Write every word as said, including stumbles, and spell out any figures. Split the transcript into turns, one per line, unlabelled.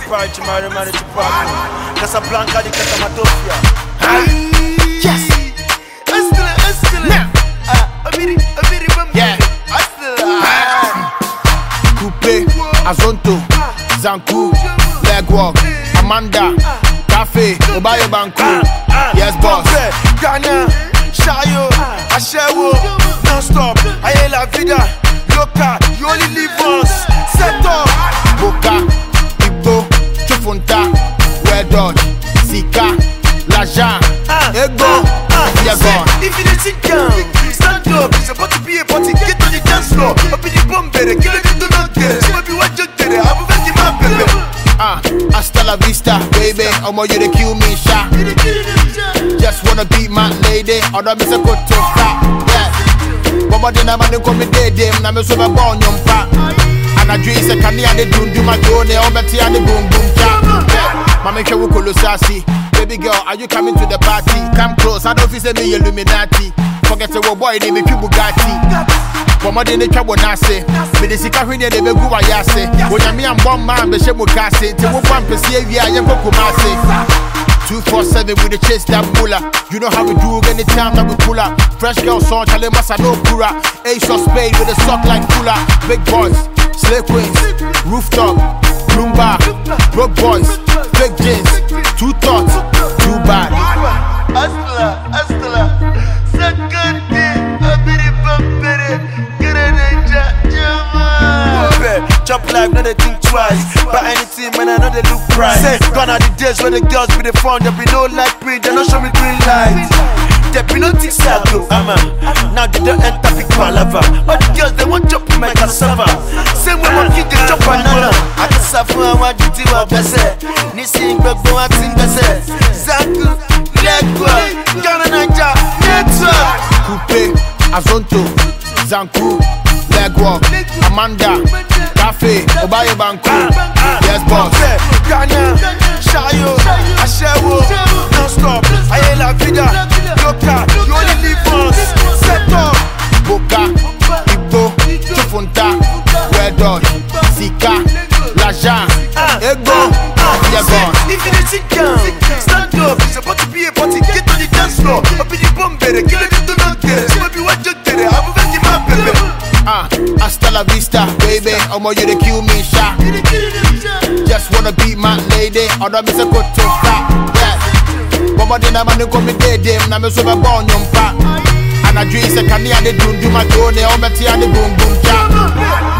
Pride, Chimari, Mari, Chipaco. Casablanca, the Catamatopia.
Yes.
Estela, Estela. Abiri, Abiri,
Yeah.
Estela.
Coupe, Azonto, Zanku, Legwalk, Amanda, Cafe, Obaye Banku. Yes, boss.
Ghana, Shayo, Ashewo, non-stop. Aye la vida, loca, you only live once. Set up.
Boka, Igbo, Chufunta, Red Dot, Sika, Lajan, Ego, you're gone.
If you didn't sit down, stand up. It's about to be a party. Get on the dance floor. Up in the bomb, better. Kill it, do not get. So maybe what you did, I will make you my baby.
Ah, hasta la vista, baby. Omo, you the kill me, shot. Just wanna beat my lady, other miss a good to stop. Yeah. Bobo dina mani komi de dem, na me so be born yom pa. And I dream se kani ade dun do my jone, o beti ade boom boom cha. Yeah. Mama ke wukolo sasi. Baby girl, are you coming to the party? Come close, I don't feel say me Illuminati. Forget the boy, they make you Bugatti. Bobo dina trouble nase. Me de sika hwene de be gu wa yase. Wonya me am bomb man be she mo kase. Te wo fan pese awia yen kokomase. two four seven with the chase that bulla. You know how we do anytime that we pull up. Fresh girl song, chale massa no pura. Ace or spade with a sock like cooler. Big boys, slave queens, rooftop, Bloomba, broke boys, big jeans, two thoughts, too bad.
Estela, Estela, second day, Abiri Bambere, get a ninja, Jama. Chop life, not they think twice. But anything, man, I know they look price. Say, gone are the days when the girls be the phone, they be no light print, they don't show me green light. They be no things I go, ama. Now they don't enter big palava. But the girls, they want chop in my cassava. Same way one kid, they chop banana. I can suffer, I want you to have a set. Nissing, but go and sing the set. Zanku, Legwa, Ghana Ninja, Network.
Coupe, Azonto, Zanku, Legwalk, Amanda, Cafe, Obaye Banku. Yes, boss.
Ghana, Shayo, Ashewo, non-stop. Aye la vida, loca, you only live once. Set up.
Boka, Igbo, Chufunta, Red Dot, Sika, Lajan, Ego, you're gone.
If you didn't sit down, stand up. It's about to be a party. Get on the dance floor. Up in the bomb, better. Kill it, do not get. So maybe what you did, I will make you my baby.
Ah, hasta la vista, baby. Omo, you the kill me, shot. Just wanna beat my lady, other miss a good to stop. Yeah. Bobo dina mani komi de dem, na me so be born yom pa. And I dream se kani ade dun do my jone, o beti ade boom boom cha.